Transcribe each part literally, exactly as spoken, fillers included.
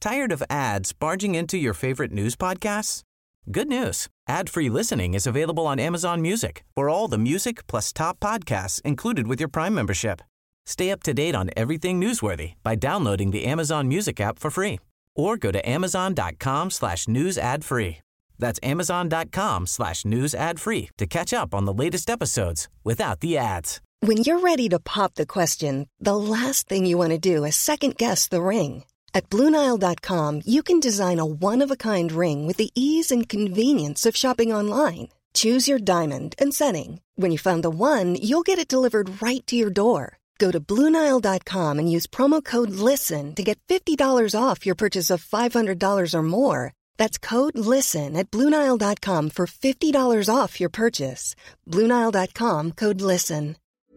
Tired of ads barging into your favorite news podcasts? Good news. Ad-free listening is available on Amazon Music for all the music plus top podcasts included with your Prime membership. Stay up to date on everything newsworthy by downloading the Amazon Music app for free or go to amazon.com slash news ad free. That's amazon.com slash news ad free to catch up on the latest episodes without the ads. When you're ready to pop the question, the last thing you want to do is second-guess the ring. At Blue Nile dot com, you can design a one-of-a-kind ring with the ease and convenience of shopping online. Choose your diamond and setting. When you find the one, you'll get it delivered right to your door. Go to Blue Nile dot com and use promo code LISTEN to get fifty dollars off your purchase of five hundred dollars or more. That's code LISTEN at Blue Nile dot com for fifty dollars off your purchase. Blue Nile dot com, code LISTEN.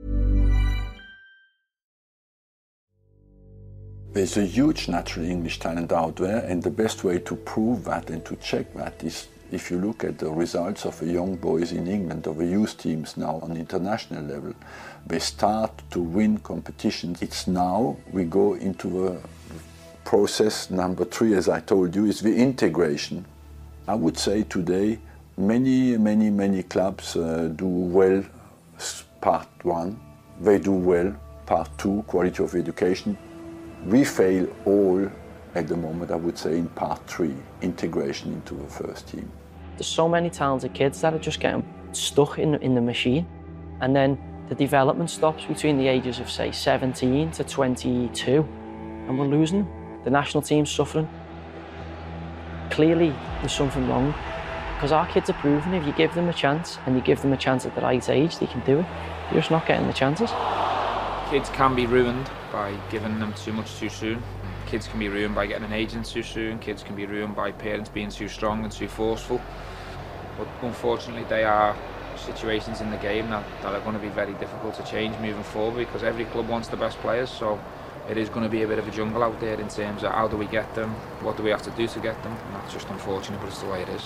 There's a huge natural English talent out there, and the best way to prove that and to check that is if you look at the results of the young boys in England, of the youth teams now on international level. They start to win competitions. It's now we go into the process number three, as I told you, is the integration. I would say today many, many, many clubs uh, do well part one. They do well part two, quality of education. We fail all at the moment, I would say, in part three, integration into the first team. There's so many talented kids that are just getting stuck in, in the machine, and then the development stops between the ages of, say, seventeen to twenty-two, and we're losing them. The national team's suffering. Clearly, there's something wrong, because our kids are proving if you give them a chance, and you give them a chance at the right age, they can do it. You're just not getting the chances. Kids can be ruined by giving them too much too soon. Kids can be ruined by getting an agent too soon. Kids can be ruined by parents being too strong and too forceful. But unfortunately, they are situations in the game that, that are going to be very difficult to change moving forward, because every club wants the best players. So it is going to be a bit of a jungle out there in terms of how do we get them, what do we have to do to get them. And that's just unfortunate, but it's the way it is.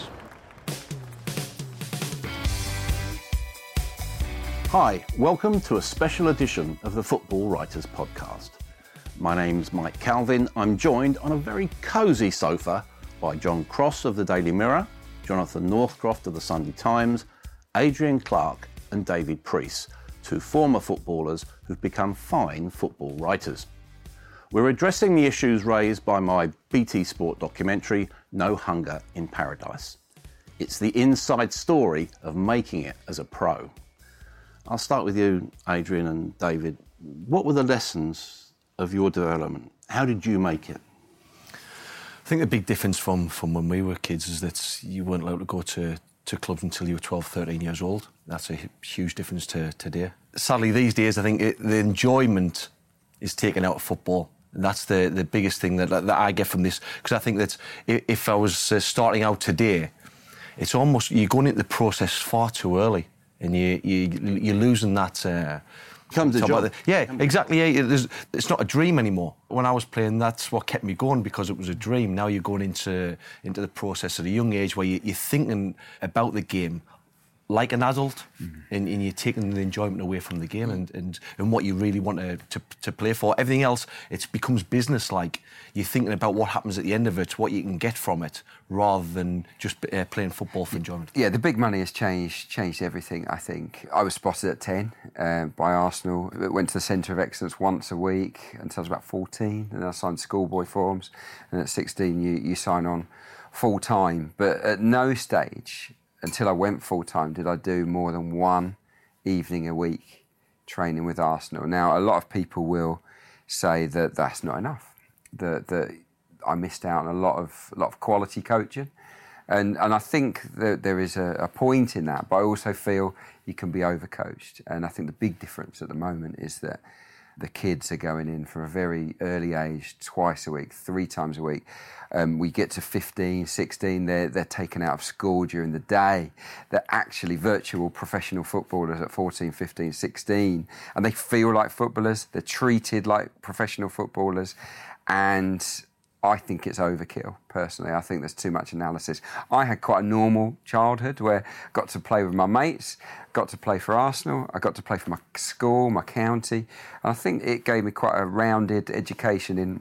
Hi, welcome to a special edition of the Football Writers Podcast. My name's Mike Calvin. I'm joined on a very cosy sofa by John Cross of the Daily Mirror, Jonathan Northcroft of the Sunday Times, Adrian Clark and David Preece, two former footballers who've become fine football writers. We're addressing the issues raised by my B T Sport documentary, No Hunger in Paradise. It's the inside story of making it as a pro. I'll start with you, Adrian and David. What were the lessons of your development? How did you make it? I think the big difference from, from when we were kids is that you weren't allowed to go to, to clubs until you were twelve, thirteen years old. That's a huge difference to today. Sadly, these days, I think it, the enjoyment is taken out of football. And that's the, the biggest thing that, that I get from this. Because I think that if I was uh, starting out today, it's almost, you're going into the process far too early. And you, you, you're losing that... Uh, Comes a job. The, yeah, exactly. Yeah, it, it's not a dream anymore. When I was playing, that's what kept me going, because it was a dream. Now you're going into into the process at a young age where you, you're thinking about the game like an adult, mm-hmm. and, and you're taking the enjoyment away from the game and, and, and what you really want to, to, to play for. Everything else, it becomes business-like. You're thinking about what happens at the end of it, what you can get from it, rather than just uh, playing football for enjoyment. Yeah, the big money has changed changed everything, I think. I was spotted at ten uh, by Arsenal. Went to the Centre of Excellence once a week until I was about fourteen, and I signed schoolboy forms. And at sixteen, you, you sign on full-time. But at no stage, until I went full-time, did I do more than one evening a week training with Arsenal. Now, a lot of people will say that that's not enough, that, that I missed out on a lot of lot of quality coaching. And and I think that there is a, a point in that, but I also feel you can be overcoached. And I think the big difference at the moment is that the kids are going in from a very early age, twice a week, three times a week. Um, we get to fifteen, sixteen, they're, they're taken out of school during the day. They're actually virtual professional footballers at fourteen, fifteen, sixteen. And they feel like footballers. They're treated like professional footballers. And I think it's overkill, personally. I think there's too much analysis. I had quite a normal childhood where I got to play with my mates, got to play for Arsenal, I got to play for my school, my county. And I think it gave me quite a rounded education in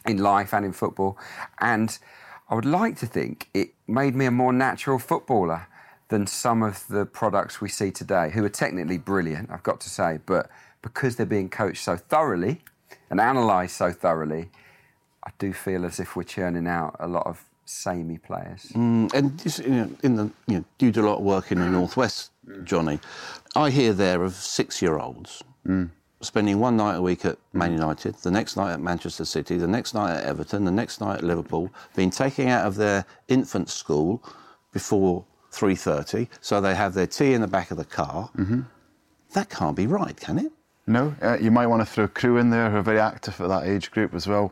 in life and in football. And I would like to think it made me a more natural footballer than some of the products we see today, who are technically brilliant, I've got to say, but because they're being coached so thoroughly and analysed so thoroughly, I do feel as if we're churning out a lot of samey players. Mm, and just, you know, in the you know, you do a lot of work in the Northwest, Johnny. I hear there of six-year-olds mm. spending one night a week at Man United, the next night at Manchester City, the next night at Everton, the next night at Liverpool, being taken out of their infant school before three thirty, so they have their tea in the back of the car. Mm-hmm. That can't be right, can it? No, uh, you might want to throw Crewe in there, who are very active at that age group as well.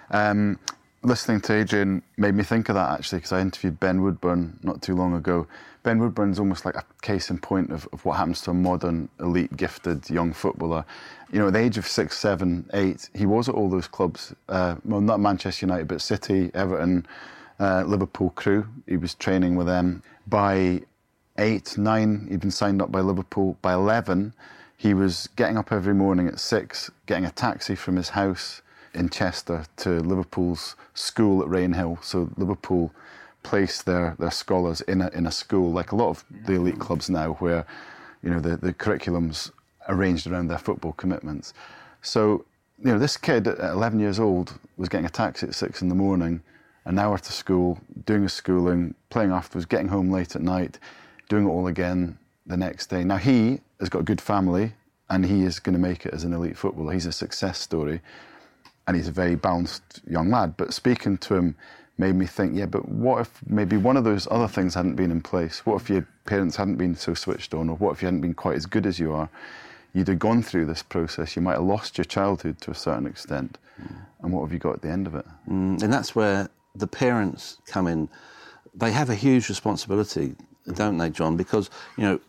Um, listening to Adrian made me think of that, actually, because I interviewed Ben Woodburn not too long ago. Ben Woodburn's almost like a case in point of, of what happens to a modern, elite, gifted young footballer. You know, at the age of six, seven, eight, he was at all those clubs. Uh, well, not Manchester United, but City, Everton, uh, Liverpool, Crewe. He was training with them. By eight, nine, he'd been signed up by Liverpool. By eleven, he was getting up every morning at six, getting a taxi from his house in Chester to Liverpool's school at Rainhill. So Liverpool place their, their scholars in a, in a school, like a lot of the elite clubs now, where, you know, the, the curriculum's arranged around their football commitments. So, you know, this kid at eleven years old was getting a taxi at six in the morning, an hour to school, doing his schooling, playing afterwards, getting home late at night, doing it all again the next day. Now, he has got a good family, and he is going to make it as an elite footballer. He's a success story, and he's a very balanced young lad. But speaking to him made me think, yeah, but what if maybe one of those other things hadn't been in place? What if your parents hadn't been so switched on? Or what if you hadn't been quite as good as you are? You'd have gone through this process. You might have lost your childhood to a certain extent. Mm. And what have you got at the end of it? Mm, and that's where the parents come in. They have a huge responsibility, don't they, John? Because, you know,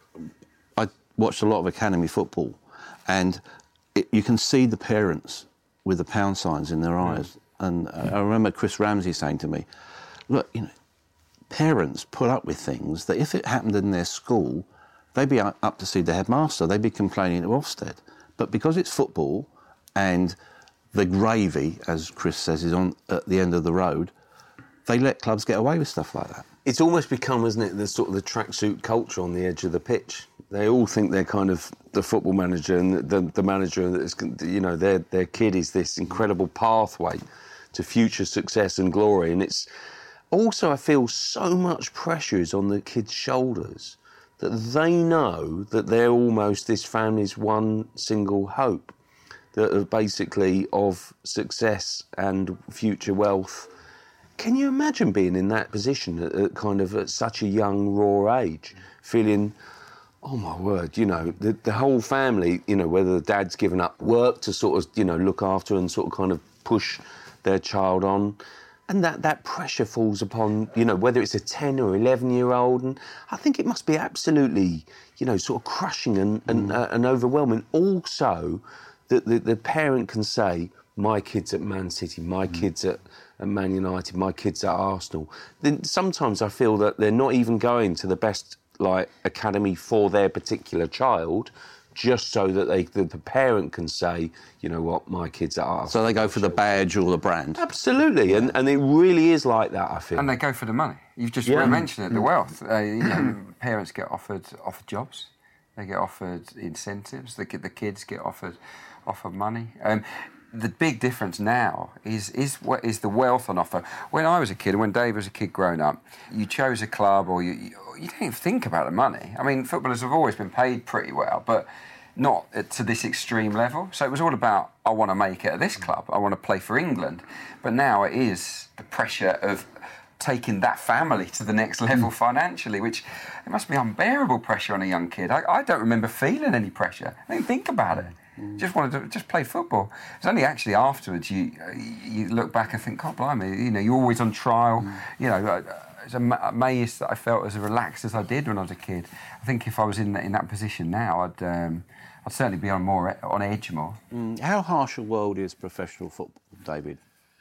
I watched a lot of academy football, and it, you can see the parents with the pound signs in their eyes. And uh, I remember Chris Ramsey saying to me, look, you know, parents put up with things that if it happened in their school, they'd be up to see the headmaster, they'd be complaining to Ofsted. But because it's football and the gravy, as Chris says, is on at the end of the road, they let clubs get away with stuff like that. It's almost become, isn't it, the sort of the tracksuit culture on the edge of the pitch. They all think they're kind of the football manager and the, the, the manager that is, you know, their their kid is this incredible pathway to future success and glory. And it's also, I feel, so much pressure is on the kids' shoulders that they know that they're almost this family's one single hope, that are basically of success and future wealth. Can you imagine being in that position at, at kind of at such a young, raw age, feeling, oh my word, you know, the, the whole family, you know, whether the dad's given up work to sort of, you know, look after and sort of kind of push their child on, and that, that pressure falls upon, you know, whether it's a ten or eleven year old, and I think it must be absolutely, you know, sort of crushing and, and, mm. uh, and overwhelming. Also, that the, the parent can say, my kid's at Man City, my mm. kid's at, at Man United, my kid's at Arsenal. Then sometimes I feel that they're not even going to the best, like, academy for their particular child, just so that they, the, the parent can say, you know what, my kid's at Arsenal. So they go for the badge or the brand. Absolutely, and and it really is like that, I feel. And they go for the money. You've just yeah. mentioned it, the wealth. Uh, you know, parents get offered offered jobs, they get offered incentives, they get, the kids get offered offered money. Um, the big difference now is is what is the wealth on offer. When I was a kid, when Dave was a kid growing up, you chose a club or you, you you don't even think about the money. I mean, footballers have always been paid pretty well, but not to this extreme level. So it was all about, I want to make it at this club, I want to play for England. But now it is the pressure of taking that family to the next level financially, which it must be unbearable pressure on a young kid. I, I don't remember feeling any pressure. I didn't think about it. Just wanted to just play football. It's only actually afterwards you you look back and think, God blimey, you know, you're always on trial. Mm. You know, I, I was amazed that I felt as relaxed as I did when I was a kid. I think if I was in that, in that position now, I'd um, I'd certainly be on more on edge more. Mm. How harsh a world is professional football, David?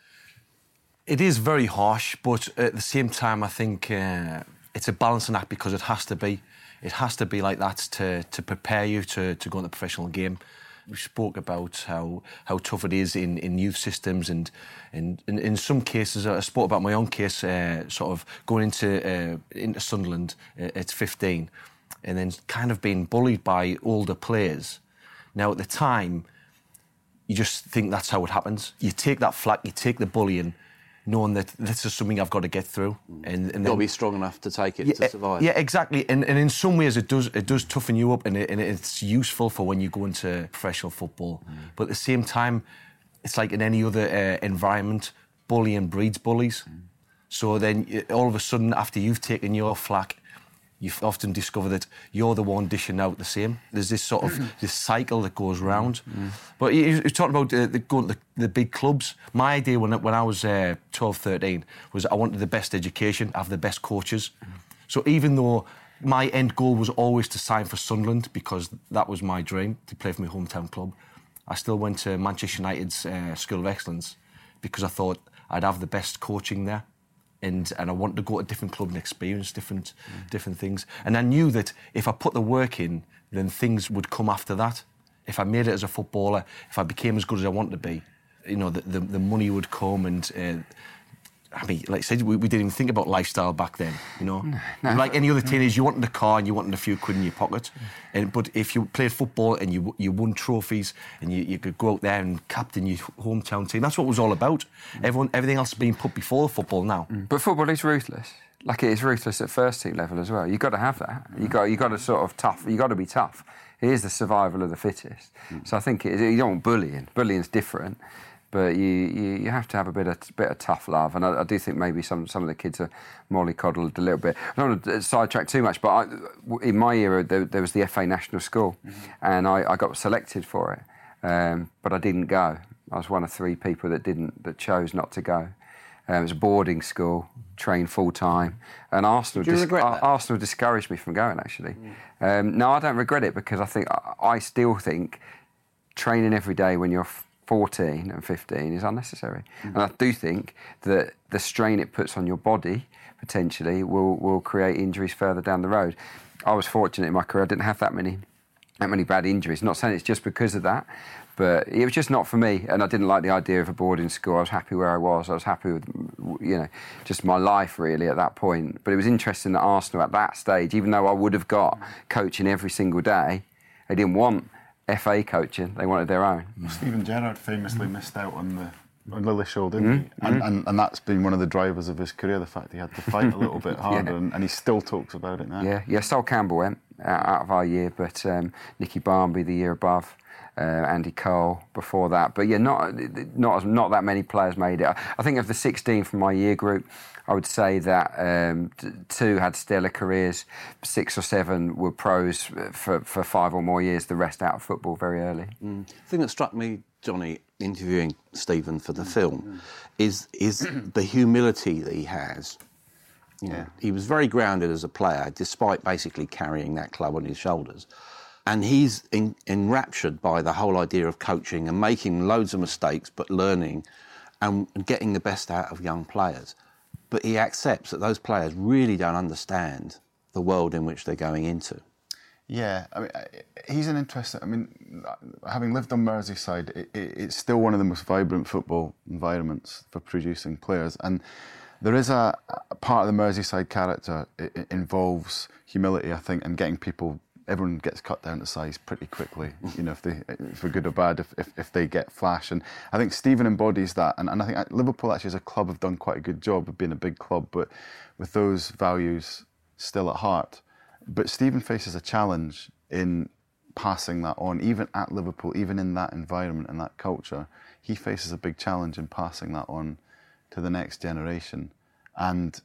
It is very harsh, but at the same time, I think uh, it's a balancing act because it has to be. It has to be like that to to prepare you to to go in the professional game. we spoke about how how tough it is in, in youth systems, and, and, and in some cases, I spoke about my own case, uh, sort of going into uh, into Sunderland at fifteen, and then kind of being bullied by older players. Now, at the time, you just think that's how it happens. You take that flak, you take the bullying, knowing that this is something I've got to get through. And, and You've got to be strong enough to take it, yeah, to survive. Yeah, exactly. And, and in some ways, it does it does toughen you up, and, it, and it's useful for when you go into professional football. Mm. But at the same time, it's like in any other uh, environment, bullying breeds bullies. Mm. So then, all of a sudden, after you've taken your flak, you often discover that you're the one dishing out the same. There's this sort of this cycle that goes round. Mm. But you, you talked about uh, the, going to the, the big clubs. My idea when, when I was uh, twelve, thirteen was I wanted the best education, have the best coaches. Mm. So even though my end goal was always to sign for Sunderland, because that was my dream, to play for my hometown club, I still went to Manchester United's uh, School of Excellence because I thought I'd have the best coaching there. And, and I wanted to go to a different club and experience different mm. different things. And I knew that if I put the work in, then things would come after that. If I made it as a footballer, if I became as good as I wanted to be, you know, the, the, the money would come. And uh, I mean, like I said, we, we didn't even think about lifestyle back then, you know. No, no, like any other teenager, you wanted a car and you wanted a few quid in your pocket. And but if you played football and you you won trophies and you, you could go out there and captain your hometown team, that's what it was all about. Everyone, everything else is being put before football now. But football is ruthless. Like it is ruthless at first team level as well. You've got to have that. You got you got to sort of tough. You got to be tough. It is the survival of the fittest. Mm. So I think it, you don't want bullying. Bullying's different. But you, you, you have to have a bit of bit of tough love, and I, I do think maybe some, some of the kids are mollycoddled a little bit. I don't want to sidetrack too much, but I, in my era there, there was the F A National School, mm-hmm. and I, I got selected for it, um, but I didn't go. I was one of three people that didn't that chose not to go. Um, it was a boarding school, trained full time, and Arsenal Do you dis- regret that? Arsenal discouraged me from going. Actually, mm. um, no, I don't regret it because I think I, I still think training every day when you're fourteen and fifteen is unnecessary. Mm. And I do think that the strain it puts on your body, potentially, will, will create injuries further down the road. I was fortunate in my career, I didn't have that many that many bad injuries. Not saying it's just because of that, but it was just not for me, and I didn't like the idea of a boarding school. I was happy where I was. I was happy with, you know, just my life, really, at that point. But it was interesting that Arsenal, at that stage, even though I would have got coaching every single day, they didn't want F A coaching, they wanted their own. Well, Steven Gerrard famously mm. missed out on the on Lily Shaw, didn't mm. he? And, mm. and, and that's been one of the drivers of his career, the fact he had to fight a little bit harder, yeah. and, and he still talks about it now. Yeah, yeah. Sol Campbell went uh, out of our year, but um, Nicky Barmby the year above, uh, Andy Cole before that. But yeah, not not not that many players made it. I think of the sixteen from my year group, I would say that um, two had stellar careers, six or seven were pros for, for five or more years, the rest out of football very early. Mm. The thing that struck me, Johnny, interviewing Stephen for the film, mm. is is the humility that he has. You know, yeah. He was very grounded as a player, despite basically carrying that club on his shoulders. And he's in, enraptured by the whole idea of coaching and making loads of mistakes, but learning and getting the best out of young players. But he accepts that those players really don't understand the world in which they're going into. Yeah, I mean, he's an interesting... I mean, having lived on Merseyside, it, it, it's still one of the most vibrant football environments for producing players. And there is a, a part of the Merseyside character, it, it involves humility, I think, and getting people... Everyone gets cut down to size pretty quickly, you know, if they, for good or bad, if, if, if they get flash. And I think Stephen embodies that. And, and I think Liverpool, actually, as a club, have done quite a good job of being a big club, but with those values still at heart. But Stephen faces a challenge in passing that on, even at Liverpool, even in that environment and that culture. He faces a big challenge in passing that on to the next generation. And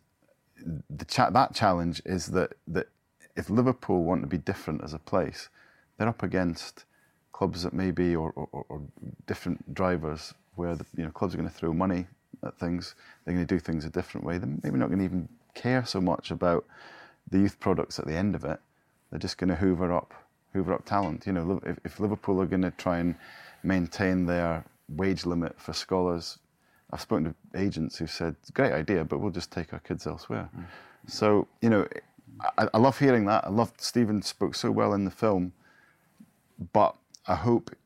the cha- that challenge is that that if Liverpool want to be different as a place, they're up against clubs that maybe, or, or, or different drivers, where the, you know, clubs are going to throw money at things. They're going to do things a different way. They're maybe not going to even care so much about the youth products at the end of it. They're just going to hoover up, hoover up talent. You know, if, if Liverpool are going to try and maintain their wage limit for scholars, I've spoken to agents who said, great idea, but we'll just take our kids elsewhere. Mm. So, you know, I, I love hearing that. I love Stephen spoke so well in the film, but I hope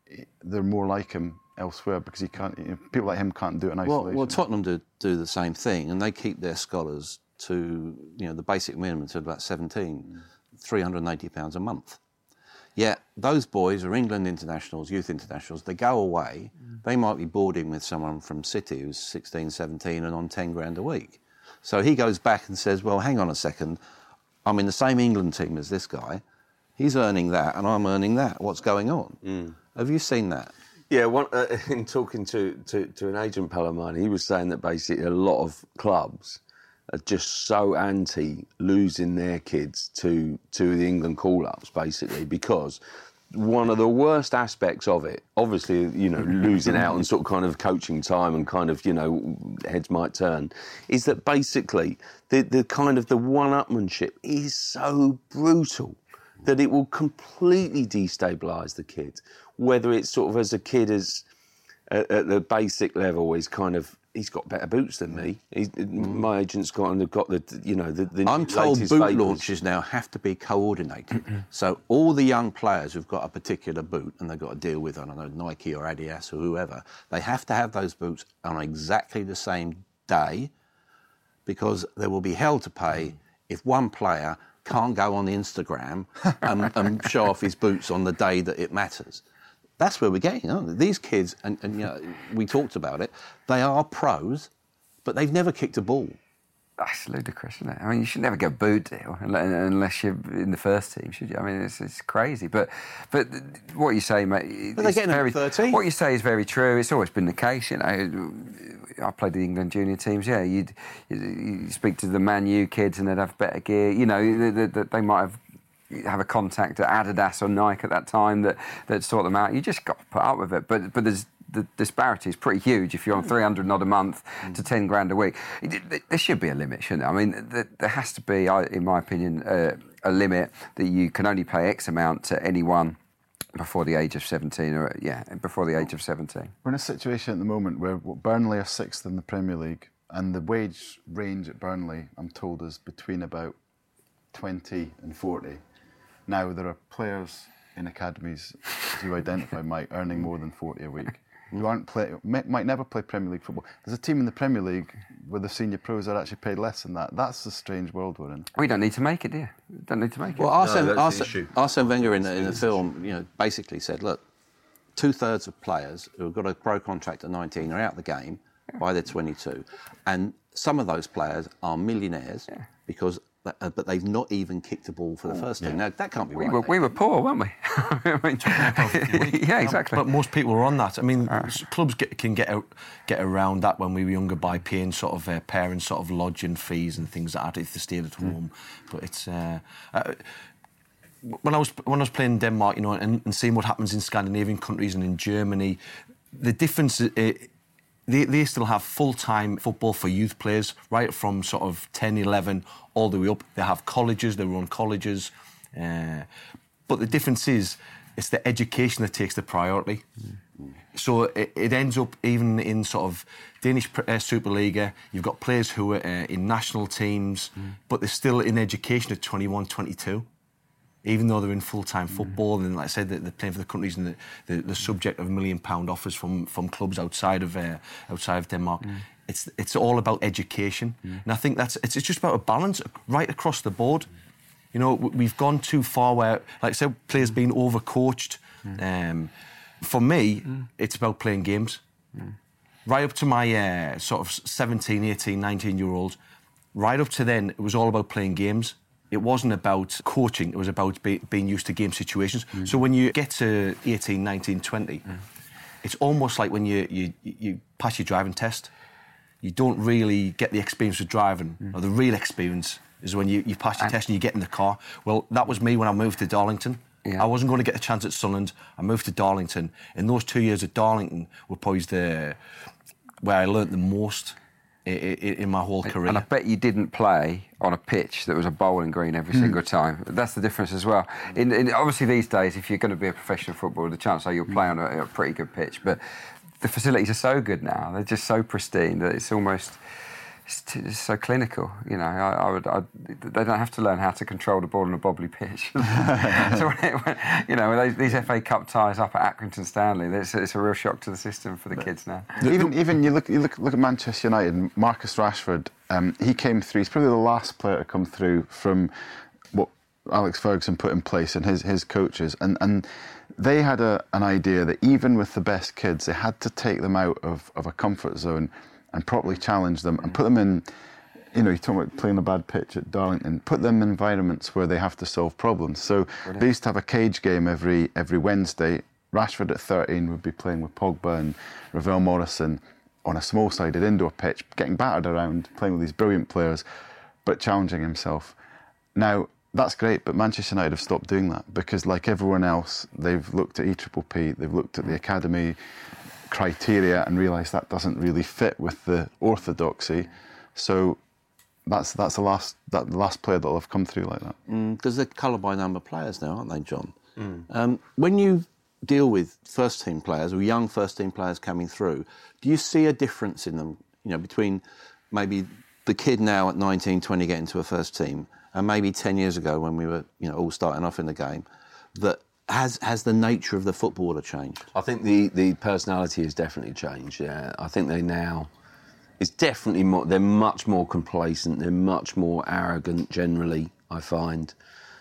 they're more like him elsewhere because he can't. You know, people like him can't do it in Well, isolation. well, Tottenham do, do the same thing, and they keep their scholars to, you know, the basic minimum to about seventeen, mm. three hundred and eighty pounds a month. Yet those boys are England internationals, youth internationals. They go away. Mm. They might be boarding with someone from City who's sixteen, seventeen, and on ten grand a week. So he goes back and says, "Well, hang on a second. I'm in the same England team as this guy. He's earning that, and I'm earning that. What's going on?" Mm. Have you seen that? Yeah, one, uh, in talking to, to, to an agent pal of mine, he was saying that basically a lot of clubs are just so anti losing their kids to to the England call-ups, basically, because one of the worst aspects of it, obviously, you know, losing out on sort of kind of coaching time and kind of, you know, heads might turn, is that basically the, the kind of the one-upmanship is so brutal that it will completely destabilise the kid, whether it's sort of as a kid as at, at the basic level is kind of, he's got better boots than me. He's, mm. My agent's got, and they've got the, you know, the, the I'm told boot vapors. launches now have to be coordinated. So all the young players who've got a particular boot and they've got to deal with, I don't know, Nike or Adidas or whoever, they have to have those boots on exactly the same day because they will be held to pay if one player can't go on Instagram and, and show off his boots on the day that it matters. That's where we're getting, aren't they? These kids, and, and you know, we talked about it, they are pros, but they've never kicked a ball. That's ludicrous, isn't it? I mean, you should never get a boot deal unless you're in the first team, should you? I mean, it's, it's crazy. But but what you say, mate, but they're getting very, thirteen. What you say is very true. It's always been the case, you know. I played the England junior teams. Yeah, you'd you speak to the Man U kids and they'd have better gear. You know, they, they, they might have have a contact at Adidas or Nike at that time that that sort them out. You just got to put up with it. But but there's the disparity is pretty huge if you're on three hundred odd a month mm. to ten grand a week. There should be a limit, shouldn't there? I mean, there has to be, in my opinion, uh, a limit that you can only pay X amount to anyone before the age of seventeen, or yeah, before the age of seventeen. We're in a situation at the moment where Burnley are sixth in the Premier League, and the wage range at Burnley, I'm told, is between about twenty and forty. Now, there are players in academies, as you identify, Mike, earning more than forty a week. You aren't play, might never play Premier League football. There's a team in the Premier League where the senior pros are actually paid less than that. That's the strange world we're in. We don't need to make it, do you? We don't need to make it. Well, Arsene, no, Arsene, Arsene Wenger in the, in the film, you know, basically said, look, two-thirds of players who've got a pro contract at nineteen are out the game yeah. by their twenty-two. And some of those players are millionaires yeah. because... Uh, but they've not even kicked a ball for the first yeah. team. Now, that can't be we right. Were, we were poor, weren't we? Yeah, exactly. But most people are on that. I mean, uh, clubs get, can get out, get around that when we were younger by paying sort of uh, parents sort of lodging fees and things like that if they stayed at home. Mm. But it's... Uh, uh, when I was when I was playing in Denmark, you know, and, and seeing what happens in Scandinavian countries and in Germany, the difference... Uh, They, they still have full-time football for youth players, right from sort of ten, eleven, all the way up. They have colleges, they run colleges. Uh, but the difference is, it's the education that takes the priority. Mm. So it, it ends up, even in sort of Danish uh, Superliga, you've got players who are uh, in national teams, mm. but they're still in education at twenty-one, twenty-two. Even though they're in full-time football, mm. and like I said, they're playing for the countries and the, the subject of million-pound offers from, from clubs outside of uh, outside of Denmark. Mm. It's it's all about education, mm. and I think that's it's, it's just about a balance right across the board. You know, we've gone too far where, like I said, players being overcoached. Mm. Um, for me, mm. it's about playing games. Mm. Right up to my uh, sort of seventeen, eighteen, nineteen-year-olds, right up to then, it was all about playing games. It wasn't about coaching, it was about be, being used to game situations. Mm. So when you get to eighteen, nineteen, twenty, mm. it's almost like when you, you, you pass your driving test, you don't really get the experience of driving, mm. or the real experience is when you, you pass your and test and you get in the car. Well, that was me when I moved to Darlington. Yeah. I wasn't going to get a chance at Sunderland. I moved to Darlington. And those two years at Darlington were probably the, where I learnt the most in my whole career. And I bet you didn't play on a pitch that was a bowling green every mm. single time. That's the difference as well. In, in, obviously, these days, if you're going to be a professional footballer, the chance are you'll play on a, a pretty good pitch. But the facilities are so good now; they're just so pristine that it's almost it's, t- it's so clinical. You know, I, I would. I, they don't have to learn how to control the ball on a bobbly pitch. So when it, when, you know, those, these F A Cup ties up at Accrington Stanley, it's, it's a real shock to the system for the but kids now. Even even you look you look look at Manchester United. Marcus Rashford, um, he came through. He's probably the last player to come through from what Alex Ferguson put in place and his his coaches, and and they had a, an idea that even with the best kids, they had to take them out of, of a comfort zone and properly challenge them and put them in, you know, you're talking about playing a bad pitch at Darlington, put them in environments where they have to solve problems. So Brilliant. They used to have a cage game every every Wednesday. Rashford at thirteen would be playing with Pogba and Ravel Morrison on a small-sided indoor pitch, getting battered around, playing with these brilliant players, but challenging himself. Now, that's great, but Manchester United have stopped doing that because, like everyone else, they've looked at E P P P, they've looked at the academy criteria and realised that doesn't really fit with the orthodoxy. So that's that's the last that the last player that'll have come through like that. Because mm, they're colour by number players now, aren't they, John? Mm. Um, when you deal with first team players or young first team players coming through, do you see a difference in them? You know, between maybe the kid now at nineteen, twenty getting to a first team, and maybe ten years ago when we were, you know, all starting off in the game, that has has the nature of the footballer changed? I think the, the personality has definitely changed, yeah. I think they now, it's definitely more, they're much more complacent, they're much more arrogant generally, I find.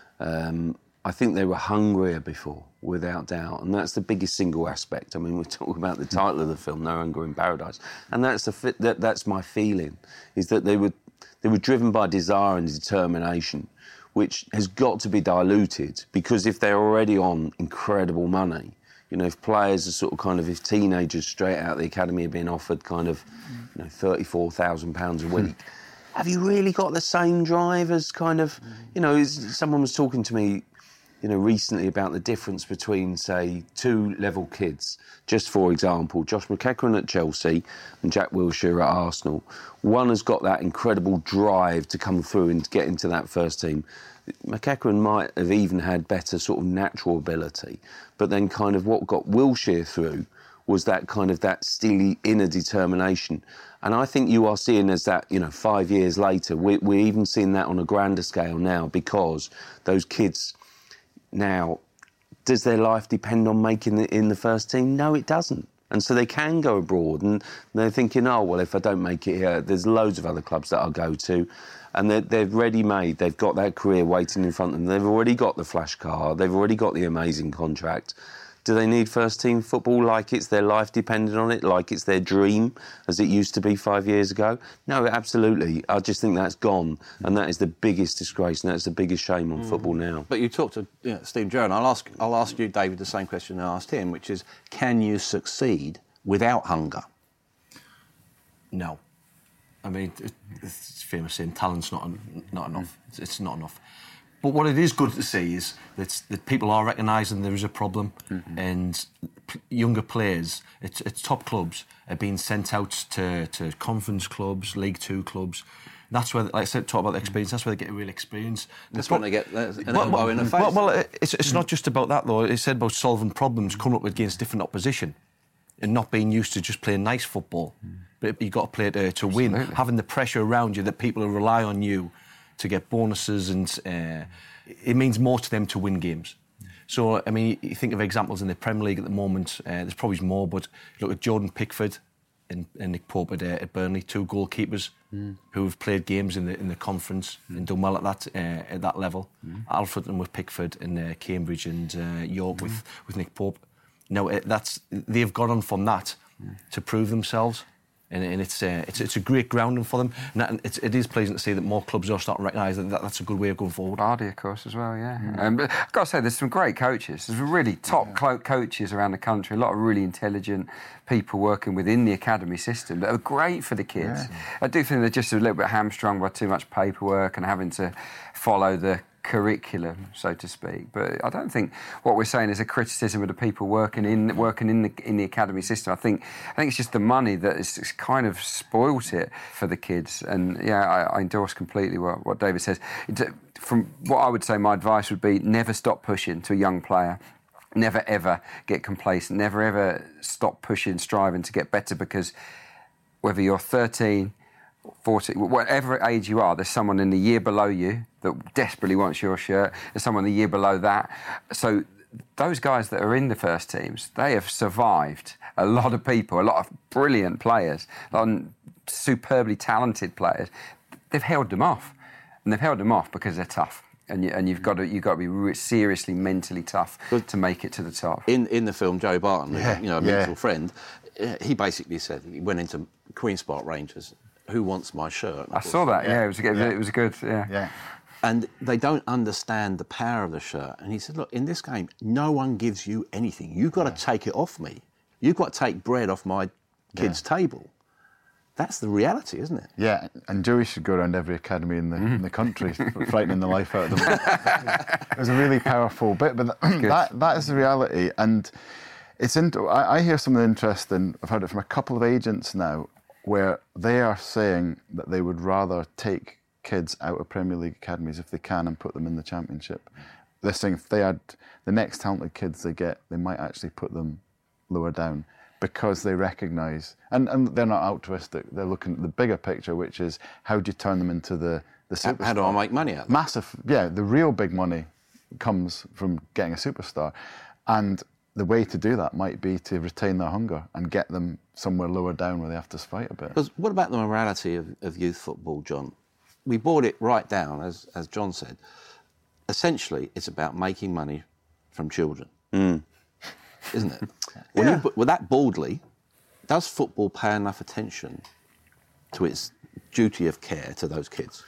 Um, I think they were hungrier before, without doubt, and that's the biggest single aspect. I mean, we're talking about the title of the film, No Hunger in Paradise, and that's the that that's my feeling, is that they were they were driven by desire and determination, which has got to be diluted, because if they're already on incredible money, you know, if players are sort of kind of, if teenagers straight out of the academy are being offered kind of, you know, thirty-four thousand pounds a week, have you really got the same drive as kind of, you know, someone was talking to me, you know, recently about the difference between, say, two level kids. Just for example, Josh McEachran at Chelsea and Jack Wilshere at Arsenal. One has got that incredible drive to come through and get into that first team. McEachran might have even had better sort of natural ability, but then kind of what got Wilshere through was that kind of that steely inner determination. And I think you are seeing as that, you know, five years later, we, we're even seeing that on a grander scale now, because those kids now, does their life depend on making it in the first team? No, it doesn't. And so they can go abroad, and they're thinking, oh, well, if I don't make it here, there's loads of other clubs that I'll go to. And they're, they're ready-made. They've got that career waiting in front of them. They've already got the flash car. They've already got the amazing contract. Do they need first-team football like it's their life dependent on it, like it's their dream, as it used to be five years ago? No, absolutely. I just think that's gone, and that is the biggest disgrace, and that's the biggest shame on mm. football now. But you talked to you know, Steve Jones. I'll ask, I'll ask you, David, the same question I asked him, which is, can you succeed without hunger? No. I mean, it's famous saying, talent's not not enough. It's, it's not enough. But what it is good to see is that, that people are recognising there is a problem, mm-hmm. and p- younger players at, at top clubs are being sent out to, to conference clubs, League Two clubs. That's where, like I said, talk about the experience. That's where they get a real experience. That's when they get an well, elbow well, in the face. Well, well it's, it's not just about that though. It said about solving problems, coming up against different opposition, and not being used to just playing nice football. Mm. But you've got to play to, to win, having the pressure around you that people will rely on you to get bonuses, and uh, it means more to them to win games. So, I mean, you think of examples in the Premier League at the moment, uh, there's probably more, but look at Jordan Pickford and, and Nick Pope at, uh, at Burnley, two goalkeepers mm. who have played games in the in the conference mm. and done well at that uh, at that level. Mm. Alfred and with Pickford, and uh, Cambridge and uh, York mm. with, with Nick Pope. Now, uh, that's they've gone on from that mm. to prove themselves. And, and it's, uh, it's it's a great grounding for them. And that, it's, it is pleasing to see that more clubs are starting to recognise that, that that's a good way of going forward. Vardy, of course, as well, yeah. Mm. Um, but I've got to say, there's some great coaches. There's really top yeah. clo- coaches around the country, a lot of really intelligent people working within the academy system that are great for the kids. Yeah. I do think they're just a little bit hamstrung by too much paperwork and having to follow the curriculum, so to speak. But I don't think what we're saying is a criticism of the people working in working in the in the academy system. I think I think it's just the money that has kind of spoilt it for the kids. And yeah, I, I endorse completely what, what David says. It, from what I would say, my advice would be never stop pushing to a young player. Never ever get complacent. Never ever stop pushing, striving to get better, because whether you're thirteen forty, whatever age you are, there's someone in the year below you that desperately wants your shirt. There's someone the year below that. So those guys that are in the first teams, they have survived a lot of people, a lot of brilliant players, a lot of superbly talented players. They've held them off, and they've held them off because they're tough. And, you, and you've got to you've got to be re- seriously mentally tough to make it to the top. In in the film, Joe Barton, yeah, you know, a yeah. mutual friend, he basically said he went into Queen's Park Rangers. Who wants my shirt? I saw that. Yeah, yeah, it was a good. Yeah. It was a good. Yeah. Yeah. And they don't understand the power of the shirt. And he said, look, in this game, no one gives you anything. You've got to yeah. take it off me. You've got to take bread off my kid's yeah. table. That's the reality, isn't it? Yeah, and Joey should go around every academy in the mm. in the country, frightening the life out of them. It was a really powerful bit, but that that is the reality. And it's into, I, I hear something interesting. I've heard it from a couple of agents now, where they are saying that they would rather take kids out of Premier League academies if they can and put them in the Championship. They're saying if they had the next talented kids they get, they might actually put them lower down, because they recognise, and, and they're not altruistic, they're looking at the bigger picture, which is how do you turn them into the, the superstar? How do I make money out of them? Massive, yeah, the real big money comes from getting a superstar. And the way to do that might be to retain their hunger and get them somewhere lower down where they have to fight a bit. Because what about the morality of, of youth football, John? We brought it right down, as, as John said. Essentially, it's about making money from children. Mm. Isn't it? When yeah. you put well, that boldly, does football pay enough attention to its duty of care to those kids?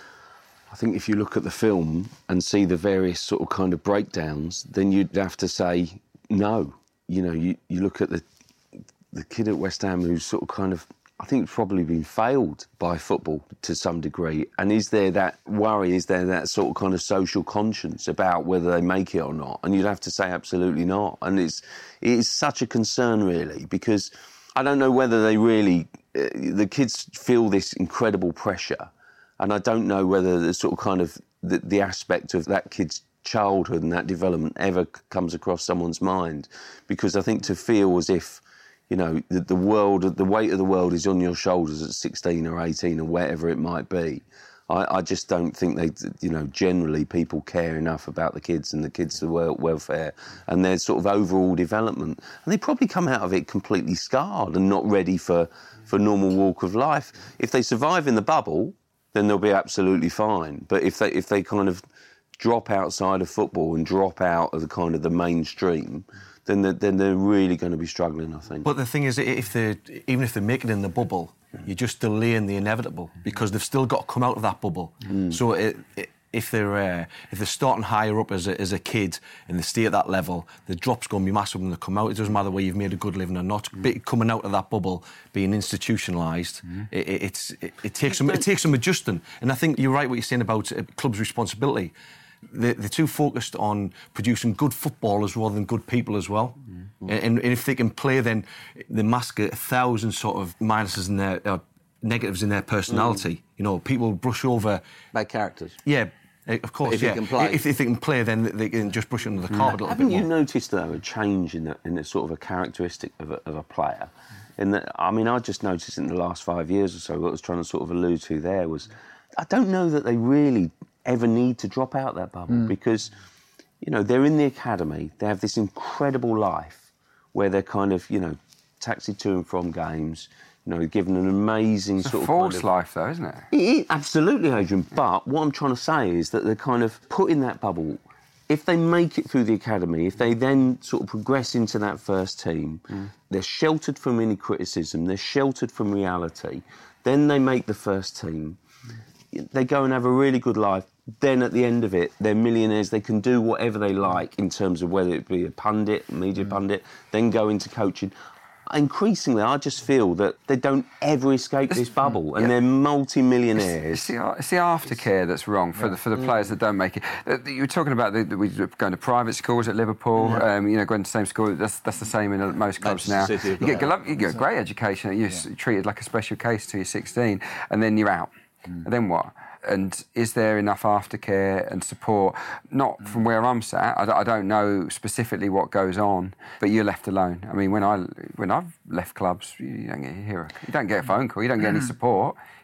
I think if you look at the film and see the various sort of kind of breakdowns, then you'd have to say no. You know, you, you look at the the kid at West Ham who's sort of kind of, I think, probably been failed by football to some degree. And is there that worry, is there that sort of kind of social conscience about whether they make it or not? And you'd have to say absolutely not. And it's it is such a concern, really, because I don't know whether they really, uh, the kids feel this incredible pressure. And I don't know whether the sort of kind of the, the aspect of that kid's childhood and that development ever comes across someone's mind. Because I think to feel as if, you know, the, the world, the weight of the world is on your shoulders at sixteen or eighteen or whatever it might be. I, I just don't think they, you know, generally people care enough about the kids and the kids' welfare and their sort of overall development. And they probably come out of it completely scarred and not ready for, for normal walk of life. If they survive in the bubble, then they'll be absolutely fine. But if they if they kind of drop outside of football and drop out of the kind of the mainstream, then they're, then they're really going to be struggling, I think. But the thing is, if they even if they make it in the bubble, you're just delaying the inevitable because they've still got to come out of that bubble. Mm. So it, it, if they're uh, if they're starting higher up as a, as a kid and they stay at that level, the drop's going to be massive when they come out. It doesn't matter whether you've made a good living or not. Mm. Coming out of that bubble, being institutionalised, mm. it, it, it's it, it takes some it takes some adjusting. And I think you're right what you're saying about uh, clubs' responsibility. They're, they're too focused on producing good footballers rather than good people as well. Mm. And, and if they can play, then they mask a thousand sort of minuses in their uh, negatives in their personality. Mm. You know, people brush over bad characters. Yeah. Of course, if yeah. They can play. If, if they can play, then they can just brush it under the carpet mm. a little Haven't bit more. you noticed, though, a change in the, in the sort of a characteristic of a, of a player? In that, I mean, I just noticed in the last five years or so, what I was trying to sort of allude to there was, I don't know that they really ever need to drop out that bubble mm. because, you know, they're in the academy, they have this incredible life where they're kind of, you know, taxied to and from games, you know, given an amazing it's sort a of... false kind of, life, though, isn't it? it, it? Absolutely, Adrian. But what I'm trying to say is that they're kind of put in that bubble. If they make it through the academy, if they then sort of progress into that first team, mm. they're sheltered from any criticism, they're sheltered from reality, then they make the first team, mm. they go and have a really good life, then at the end of it, they're millionaires, they can do whatever they like in terms of whether it be a pundit, a media mm. pundit, then go into coaching. Increasingly, I just feel that they don't ever escape this bubble, and yeah. they're multi-millionaires. It's, it's, the, it's the aftercare that's wrong for yeah. the for the mm. players that don't make it. You were talking about the, the, we going to private schools at Liverpool. Yeah. Um, you know, going to the same school. That's that's the same in most clubs now. You get, you get a great education. You're yeah. treated like a special case till you're sixteen, and then you're out. Mm. And then what? And is there enough aftercare and support? Not from where I'm sat. I, I don't know specifically what goes on, but you're left alone. I mean, when I when I've left clubs, you don't get here, you don't get a phone call, you don't get any support.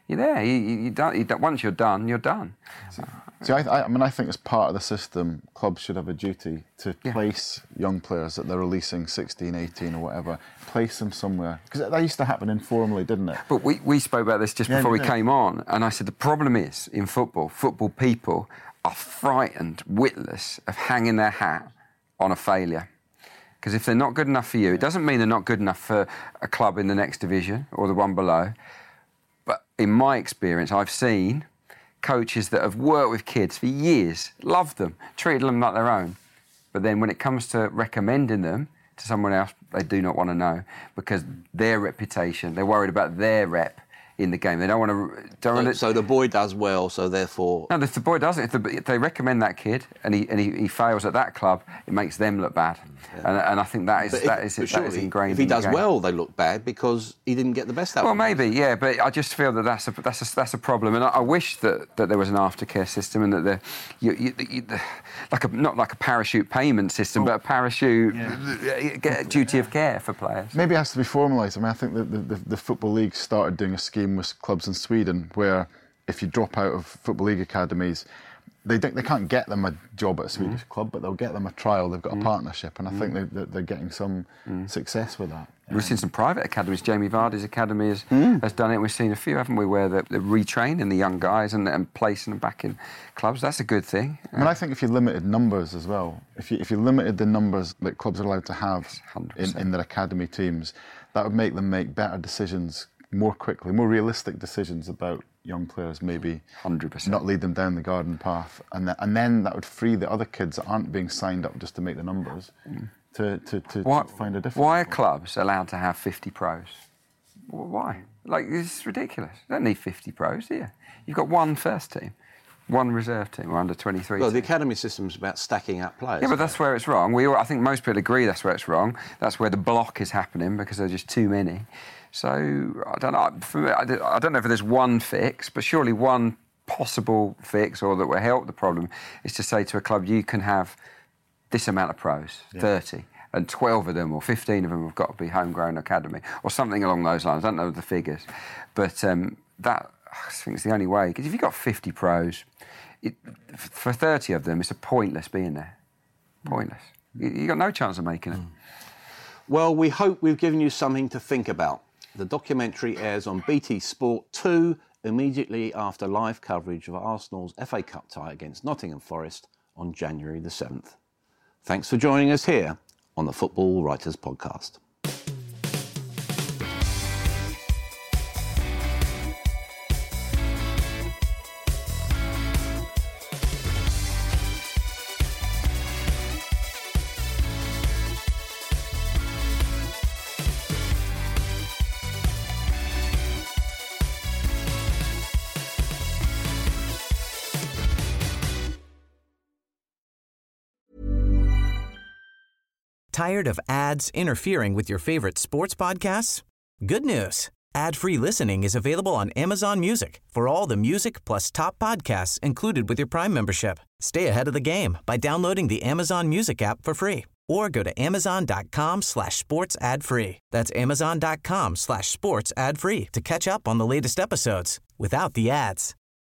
you're there. You, you, you don't, you don't, once you're done, you're done. See, see I, I, I mean, I think as part of the system, clubs should have a duty to Yeah. place young players that they're releasing sixteen, eighteen or whatever, place them somewhere. Because that used to happen informally, didn't it? But we, we spoke about this just Yeah, before we we did. came on, and I said the problem is, in football, football people are frightened, witless, of hanging their hat on a failure. Because if they're not good enough for you, it doesn't mean they're not good enough for a club in the next division or the one below. But in my experience, I've seen coaches that have worked with kids for years, loved them, treated them like their own. But then when it comes to recommending them to someone else, they do not want to know because their reputation, they're worried about their rep in the game. They don't want to... Don't So, want to so the boy does well, so therefore... no, if the boy doesn't, if, the, if they recommend that kid and he and he, he fails at that club, it makes them look bad. Yeah. And, and I think that is But that if, is but that surely, is ingrained. if he in the does game. well, they look bad because he didn't get the best out Well, of them. maybe, yeah, but I just feel that that's a that's a, that's a problem, and I, I wish that, that there was an aftercare system and that the, you, you, you, the like a not like a parachute payment system, but a parachute yeah. get a duty of care for players. Maybe it has to be formalised. I mean, I think that the, the, the Football League started doing a scheme with clubs in Sweden where if you drop out of Football League academies, they don't, they can't get them a job at a Swedish mm. club, but they'll get them a trial. They've got mm. a partnership, and I mm. think they, they're getting some mm. success with that. We've seen some private academies. Jamie Vardy's academy has, mm. has done it. We've seen a few, haven't we, where they're, they're retraining the young guys and, and placing them back in clubs. That's a good thing. I mean, I think if you limited numbers as well, if you if you limited the numbers that clubs are allowed to have in, in their academy teams, that would make them make better decisions more quickly, more realistic decisions about young players, maybe one hundred percent. Not lead them down the garden path, and th- and then that would free the other kids that aren't being signed up just to make the numbers mm. to, to, to, why, to find a difference. Why are clubs allowed to have fifty pros? Well, why? Like, this is ridiculous. You don't need fifty pros, do you? You've got one first team, one reserve team, or under twenty-three Well, team. the academy system's about stacking up players. Yeah, but that's where it's wrong. We, all, I think most people agree that's where it's wrong. That's where the block is happening because there are just too many. So, I don't know, for me, I don't know if there's one fix, but surely one possible fix or that will help the problem is to say to a club, you can have this amount of pros, yeah. thirty, and twelve of them or fifteen of them have got to be homegrown academy or something along those lines. I don't know the figures. But um, that, I think, is the only way. Because if you've got fifty pros, it, for thirty of them, it's a pointless being there. Pointless. You, you've got no chance of making it. Mm. Well, we hope we've given you something to think about. The documentary airs on B T Sport two immediately after live coverage of Arsenal's F A Cup tie against Nottingham Forest on January the seventh. Thanks for joining us here on the Football Writers Podcast. Tired of ads interfering with your favorite sports podcasts? Good news. Ad-free listening is available on Amazon Music for all the music plus top podcasts included with your Prime membership. Stay ahead of the game by downloading the Amazon Music app for free or go to amazon.com slash sports ad free. That's amazon.com slash sports ad free to catch up on the latest episodes without the ads.